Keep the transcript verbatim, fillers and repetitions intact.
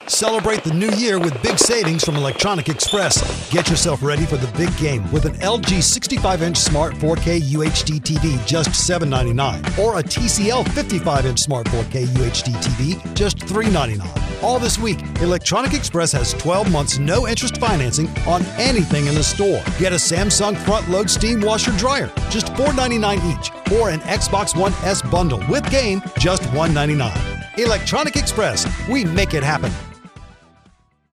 Celebrate the new year with big savings from Electronic Express. Get yourself ready for the big game with an L G sixty-five inch Smart four K U H D T V just seven ninety-nine, or a T C L fifty-five inch Smart four K U H D T V just three ninety-nine. All this week, Electronic Express has twelve months no-interest financing on anything in the store. Get a Samsung front-load steam washer dryer, just four ninety-nine each, or an Xbox One S bundle with game, just one ninety-nine. Electronic Express, we make it happen.